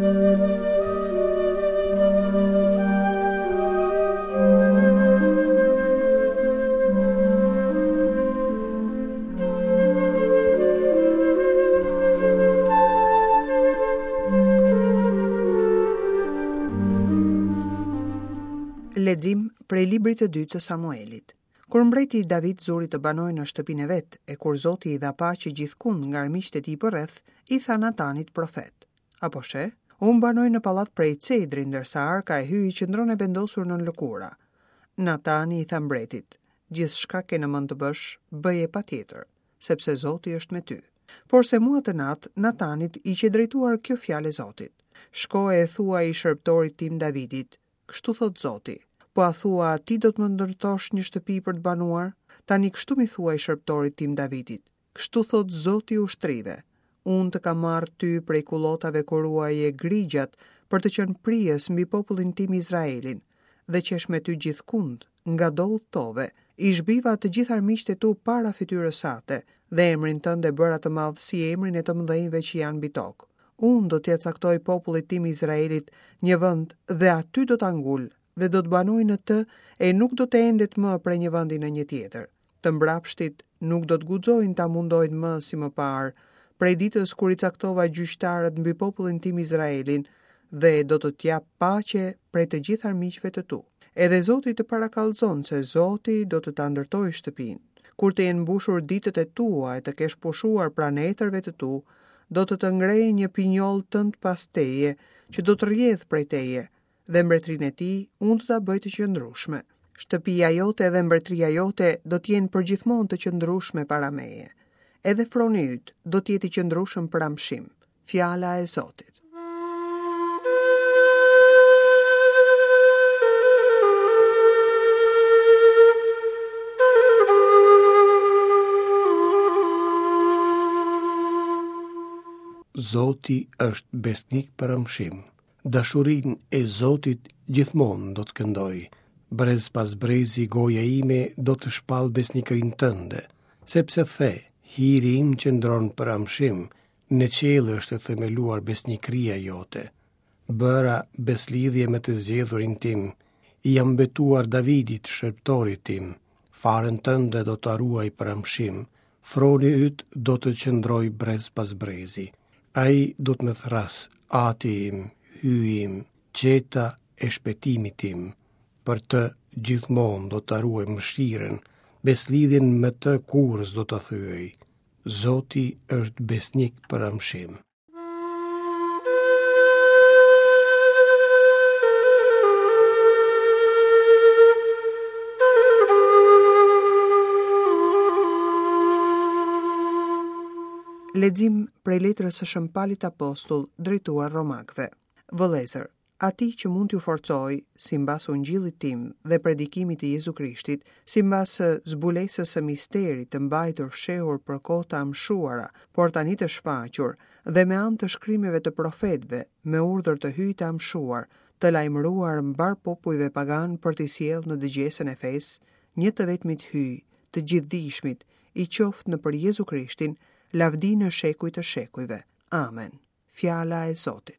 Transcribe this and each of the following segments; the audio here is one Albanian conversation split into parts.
Lexim prej librit të dytë të Samuelit. Kur mbreti David zuri të banojë në shtëpinë e vet, e kur Zoti i dha paqe gjithkund nga armiqtë e tij përreth, i tha Natanit profet: "Apo she, unë banoj në pallat prej cedri, ndërsa arka e hyj qëndron e vendosur nën lëkura." Natani i tha mbretit: "Gjithçka ke në mend të bësh, bëje patjetër, sepse Zoti është me ty." Por se mua të natë, Natanit i që drejtuar kjo fjalë e Zotit: "Shko e thua i shërbëtorit tim Davidit, kështu thot Zoti. Po a thua, ti do të më ndërtosh një shtëpi për të banuar? Tani kështu mi thua i shërbëtorit tim Davidit, kështu thot Zoti i ushtrive. Unë të kam marrë ty prej kullotave kur ruaje grigjat për të qenë prijes mbi popullin tim Izraelin, dhe qesh me ty gjithkund, nga do udhtove, i zhbiva të gjithë armiqtë e tu para fytyrës sate, dhe emrin tënd e bëra të madh si emrin e të mëdhenjve që janë mbi tokë. Unë do t'ja caktoj popullit tim Izraelit një vend dhe aty do ta ngul, dhe do të banoj në të e nuk do të endet më prej një vendi në një tjetër. Të mbrapshtit nuk do të guxojnë ta mundojnë më si më parë, prej ditës kur i caktova gjyqtarët mbi popullin tim Izraelin, dhe do të t'jap paqe prej të gjithë armiqve të tu. Edhe Zoti të parakallzon se Zoti do të ta ndërtojë shtëpinë. Kur të jenë mbushur ditët e tua e të kesh pushuar pranë etërve të tu, do të ngrejë një pinjoll tënd pas teje, që do të rrjedh prej teje, dhe mbretërinë e tij unë do ta bëj të qëndrueshme. Shtëpia jote dhe mbretëria jote do të jenë përgjithmonë të qëndrueshme para meje. Edhe froni yt do të jetë i qëndrueshëm për amshim. Fjala e Zotit. Zoti është besnik për amshim. Dashurinë e Zotit gjithmonë do të këndoj. Brez pas brezi goja ime do të shpall besnikërinë tënde, sepse the, hiri im qëndron për amshim, në qiell është themeluar besnikëria jote. Bëra beslidhje me të zgjedhurin tim, i jam betuar Davidit, shërbëtorit tim. Farën tënde do të ruaj për amshim, froni yt do të qëndroj brez pas brezi. Ai do të më thras, ati im, hyjim, qeta e shpëtimit tim. Për të gjithmonë do të ruaj mëshirën, beslidhjen me të kurrës do të thyej. Zoti është besnik për amshim. Lexim prej letrës së Shëmpalit Apostull drejtuar Romakëve. Vëllezër, ati që mund t'ju forcoj, simbas ungjillit tim dhe predikimit të Jezu Krishtit, simbas zbulesës së misterit të mbajtur fshehur për kohë të amshuara, por tani të shfaqur, dhe me anë të shkrimeve të profetëve, me urdhër të hyjë të amshuar, të lajmëruar mbar popujve pagan për t'i sjellë në dëgjesën e fesë, një të vetmit hyj, të gjithdijshmit, i qoftë në për Jezu Krishtin, lavdi në shekuj të shekujve. Amen. Fjala e Zotit.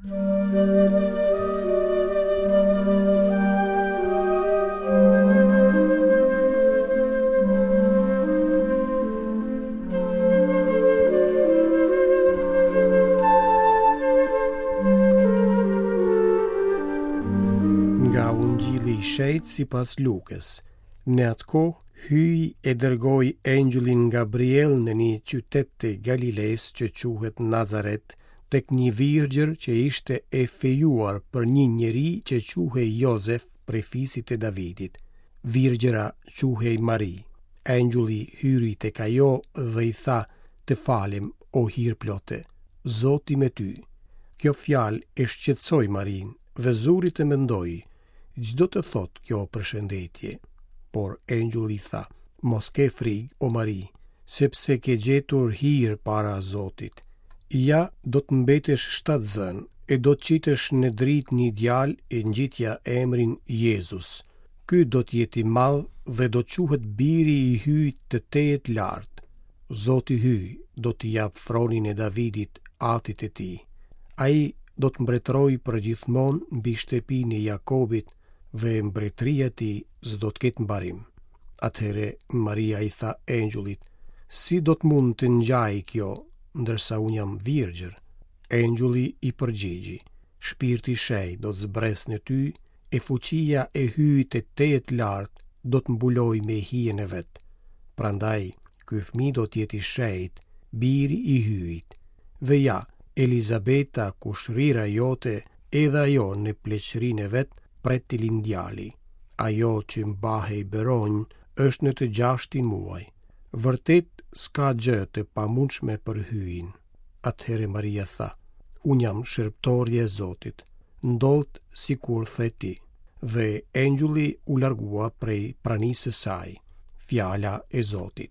Nga ungjilli i shejt sipas Lukës. Në atë kohë hyi e dërgoi engjëllin Gabriel në një qytet të Galiles që quhet Nazaret, tek një virgjër që ishte e fejuar për një njeri që quhej Jozef prej fisit të Davidit. Virgjëra quhej Mari. Engjulli hyri tek ajo dhe i tha: "Të falem, o hir plote, Zoti me ty." Kjo fjalë e shqetësoi Marin dhe zuri të mendoi, çdo të thot kjo përshëndetje. Por engjulli tha: "Mos ke frikë, o Mari, sepse ke gjetur hir para Zotit. Ja, do të mbetesh 7 zën e do të qitesh në dritë një djalë e ngjitja emrin Jezus. Ky do të jetë i madh dhe do quhet biri i hyjt të Tejet Lartë. Zoti hyj do t'i jap fronin e Davidit, atit e tij. Ai do të mbretëroj për gjithmonë mbi shtëpinë e Jakobit dhe mbretëria e tij s'do të ketë mbarim. Atëherë Maria i tha engjullit: si do të mund të ngjajë kjo, ndërsa unë jam virgjër? Engjulli i përgjigji: shpirti i shenjtë do të zbresë në ty e fuqia e hyjit e tejet lartë do të mbuloj me hijen e vet. Prandaj, ky fëmijë do të jetë i shenjtë, biri i hyjit. Dhe ja, Elizabeta, kushrira jote, edhe ajo në pleqërinë e vet pret të lind djali. Ajo që mbahej beronj është në të 6 muaj. Vërtet s'ka gjë të pamundshme për hyjin. Atëherë Maria tha: unë jam shërbëtorja e Zotit, ndodh sikur the ti. Dhe engjulli u largua prej pranisë së saj. Fjala e Zotit.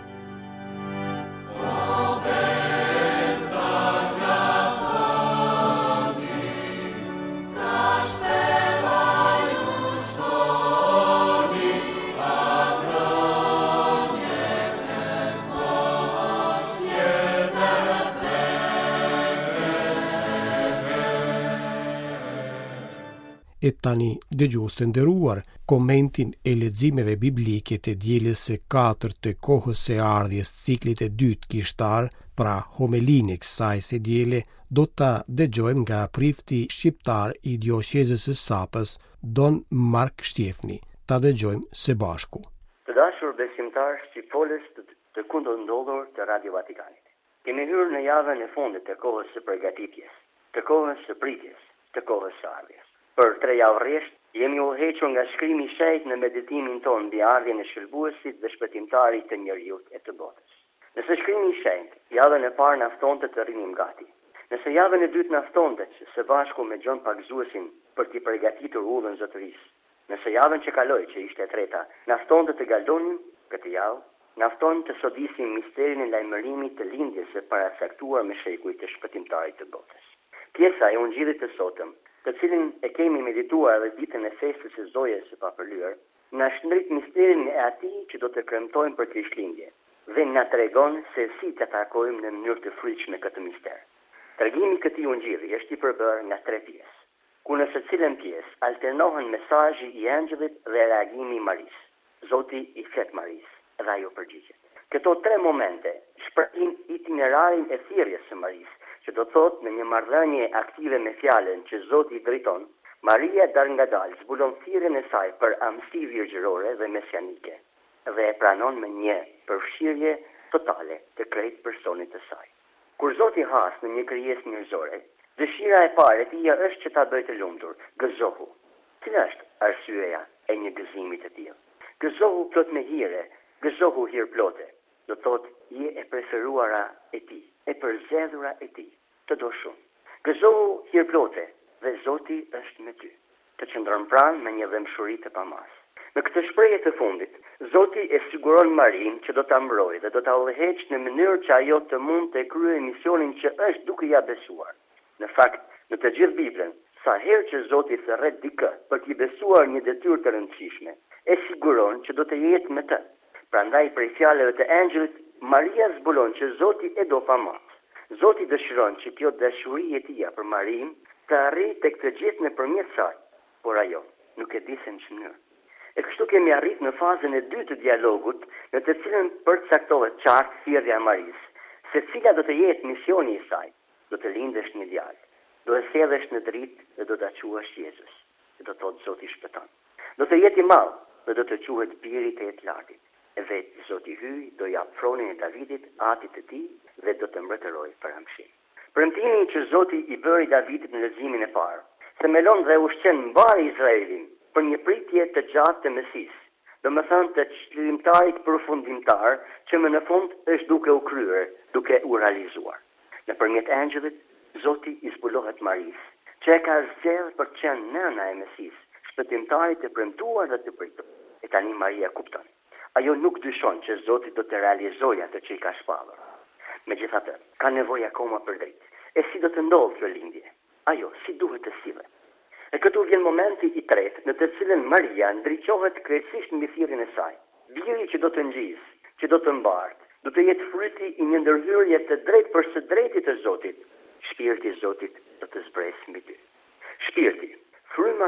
E tani, dëgjues të nderuar, komentin e leximeve biblike të dielës së 4 të kohës së ardhjes ciklit e 2 kishtar, pra homelinë e kësaj së diele, do ta dëgjojmë nga prifti shqiptar i diocezës së Sapës, Don Mark Shtjefni. Ta dëgjojmë së bashku. Të dashur besimtar shqipfolës të kundërndodhur të Radio Vatikanit. Kemi hyrë në javën e fundit të kohës së përgatitjes, të kohës së pritjes, të kohës së ardhjes. Për 3 javë rresht, jemi udhëhequr nga shkrimi i shenjtë në meditimin tonë mbi ardhjen e shërbuesit dhe shpëtimtarit të njerëzit e të botës. Nëse shkrimi i shenjtë javën e parë na ftonte të rrinim gati, nëse javën e dytë na ftonte që së bashku me Gjon Pagzuesin për t'i përgatitur udhën zotërisë, nëse javën që kaloi, që ishte e treta, na ftonte të galonim këtë javë, na fton të sodisim misterin e lajmërimit të lindjes së paracaktuar me shekuj të shpëtimtarit të botës. Pjesa e ungjillit të sotëm, të cilin e kemi medituar edhe ditën e festës së Zojës së Papërlyer, na shndrit misterin e atij që do të kremtojmë për Krishtlindje dhe na tregon se si të takojmë në mënyrë të frikshme këtë mister. Tregimi i këtij ungjilli është i përbërë nga 3 pjesë, ku në secilën pjesë alternohen mesazhi i angjëllit dhe reagimi i Marisë. Zoti i flet Marisë dhe ajo përgjigjet. Këto 3 momente shprehin itinerarin e thirrjes së Marisë, që do thot në një marrëdhënie aktive me fjalën që Zoti i drejton, Maria dal ngadalë zbulon thirrjen e saj për amësi virgjërore dhe mesianike dhe e pranon me një përfshirje totale të krejt personit të saj. Kur Zoti has në një krijesë njerëzore, dëshira e parë e tij është që ta bëjë të lumtur, gëzohu. Cila është arsyeja e një gëzimi të tillë? Gëzohu plot me hire, gëzohu hir plote. Do thot je e preferuara e tij, e përzgjedhura e tij, të do shumë. Gëzohu hir plote dhe Zoti është me ty. Të qëndron pranë me një dëmshuri të pamas. Në këtë shprehje të fundit, Zoti e siguron Marinë që do ta mbrojë dhe do ta udhëheqë në mënyrë që ajo të mund të kryejë misionin që është duke ja besuar. Në fakt, në të gjithë Biblën, sa herë që Zoti thërret dikë për t'i besuar një detyrë të rëndësishme, e siguron që do të jetë me të. Prandaj prej fjalëve të angjëllit, Maria zbulon që Zoti e do pamas. Zoti dëshiron që kjo dashuri e tij për Marinë të arrijë tek të gjithë nëpërmjet saj, por ajo nuk e di se në ç'mënyrë. E kështu kemi arrit në fazën e 2 të dialogut, në të cilën përcaktohet qartë thirrja e Marisë, se cila do të jetë misioni i saj. Do të lindësh një djalë, do të thjedhesh në dritë dhe do ta quash Jezus, që do thotë Zoti shpëton. Do të jetë i madh dhe do të quhet biri i Lartit. E vetë Zoti hyj, do jap fronin e Davidit, atit të tij, dhe do të mbretërojë për amshim. Premtimi që Zoti i bëri Davidit në leximin e parë, themelon dhe ushqen mbar Izraelin për një pritje të gjatë të Mesisë, domethënë të çlimtarit përfundimtar që më në fund është duke u kryer, duke u realizuar. Nëpërmjet angjëllit, Zoti i zbulohet Marisë, që e ka zgjedhur për të qenë nëna e Mesisë, shpëtimtarit të premtuar dhe të pritur. E tani Maria kupton. Ajo nuk dyshon që Zoti do të realizojë atë që i ka shpallur. Megjithatë, ka nevojë akoma për dritë. E si do të ndodhë kjo lindje? Ajo si duhet të sillet? E këtu vjen momenti i tretë, në të cilën Maria ndriçohet krejtësisht mbi thirrjen e saj. Biri që do të ngjisë, që do të mbartë, do të jetë fryti i një ndërhyrje të drejtë për së drejtit të Zotit. Shpirti i Zotit do të zbresë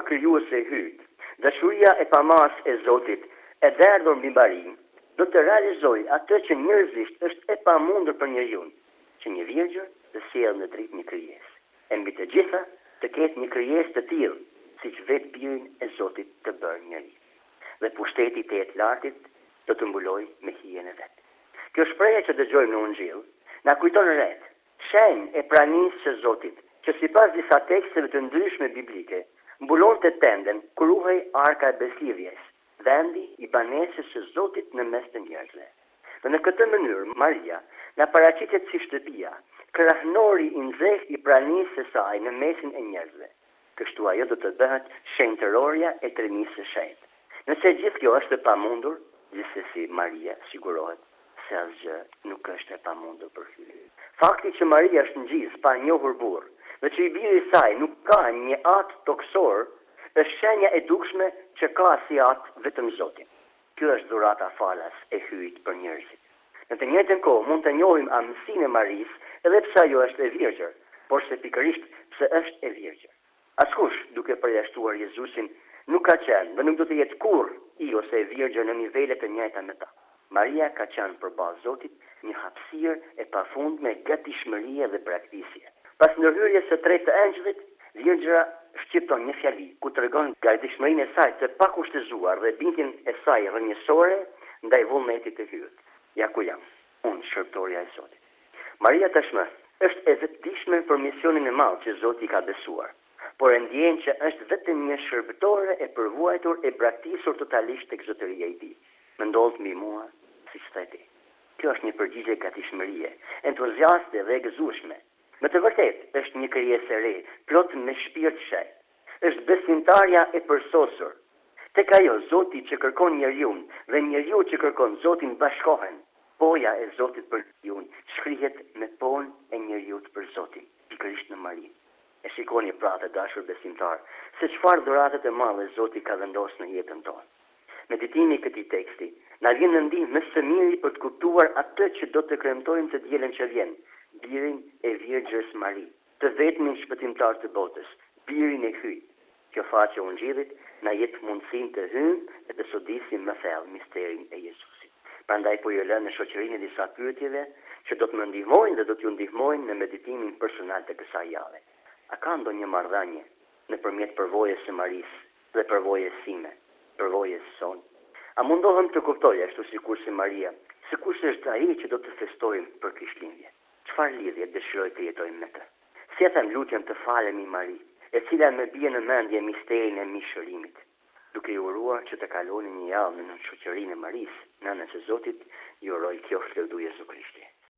krijuese e hyjt, dashuria e pamas e Zotit e derdhur mbi Marinë, do të realizojë atë që njerëzisht është e pamundur për njeriu, që një virgjër të sjellë në dritë një krijesë. E mbi të gjitha të ketë një krijesë të tillë, siç vetë birin e Zotit të bërë njeri. Dhe pushteti i Të Lartit do të mbulojë me hijen e vet. Kjo shprehje që dëgjojmë në Ungjil na kujton rreth shenjë e pranisë së Zotit, që sipas disa teksteve të ndryshme biblike mbulonte tenden kur ruhej arka e beslidhjes, vendi i banesës së Zotit në mes të njerëzve. Dhe në këtë mënyrë Maria na paraqitet si shtëpia, krahnori i nxehtë i pranisë së saj në mesin e njerëzve. Kështu ajo do të bëhet shenjtëroria e trinisë së shenjtë. Nëse gjithë kjo është e pamundur, gjithsesi Maria sigurohet se asgjë nuk është e pamundur për ty. Fakti që Maria është ngjisë pa njohur burr, dhe që i biri i saj nuk ka një atë toksor, është shenja e dukshme që ka si atë vetëm Zoti. Kjo është dhurata falas e hyjt për njerëzit. Në të njëjtën kohë mund të njohim amësinë e Marisë, edhe pse ajo është e virgjër, por se pikërisht pse është e virgjër. Askush duke përjashtuar Jezusin nuk ka qenë dhe nuk do të jetë kurrë i ose e virgjër në nivele të njëjta me ta. Maria ka qenë përballë Zotit një hapësirë e pafundme gatishmërie dhe braktisje. Pas ndërhyrjes së tretë të angjëllit, Virgjëra shqipton një fjali ku tregon gatishmërinë e saj të pakushtëzuar dhe bindjen e saj rrënjësore ndaj vullnetit të hyjt. Ja ku jam, unë shërbëtorja e Zotit. Maria tashmë është e vetëdijshme për misionin e madh që Zoti ka besuar, por e ndjen që është vetëm një shërbëtore e përvuajtur e braktisur totalisht tek zotëria e tij. Më ndodh mbi mua siç the ti. Kjo është një përgjigje gatishmërie, entuziaste dhe e gëzueshme. Në të vërtetë është një krijesë e re, plot me shpirt shenjtë. Është besimtarja e përsosur. Tek ajo Zoti që kërkon njeriu dhe njeriu që kërkon Zotin bashkohen. Poja e Zotit për njeriu shkrihet me pon e njeriu për Zotin, pikërisht në Marinë. E shikoni pra të dashur besimtar, se çfarë dhuratë të mëdha Zoti ka vendosur në jetën tonë. Meditimi i këtij teksti na vjen në ndihmë më së miri për të kuptuar atë që do të kremtojmë të dielën që vjen, birin e Virgjës Mari, të vetmin shpëtimtar të botës, birin e hyjt. Kjo faqe e Ungjillit na jep mundësinë të hyjmë e të sodisim më thellë misterin e Jezusit. Prandaj po ju lë në shoqërinë e disa pyetjeve që do të më ndihmojnë dhe do t'ju ndihmojnë në meditimin personal të kësaj jave. A ka ndonjë marrëdhënie nëpërmjet përvojës së Marisë dhe përvojës sime, përvojës sonë? A mundohem të kuptoj ashtu sikur si Maria, sikur se është ai që do të festojmë për Krishtlindje? Çfarë lidhje dëshiroj të jetojmë me të? Si e them lutjen të falemi Mari, e cila më bie në mendje misterin e mishërimit, duke ju uruar që të kaloni një javë në shoqërinë e Marisë, nënës së Zotit, ju uroj qoftë lëvdu Jezu Krishti.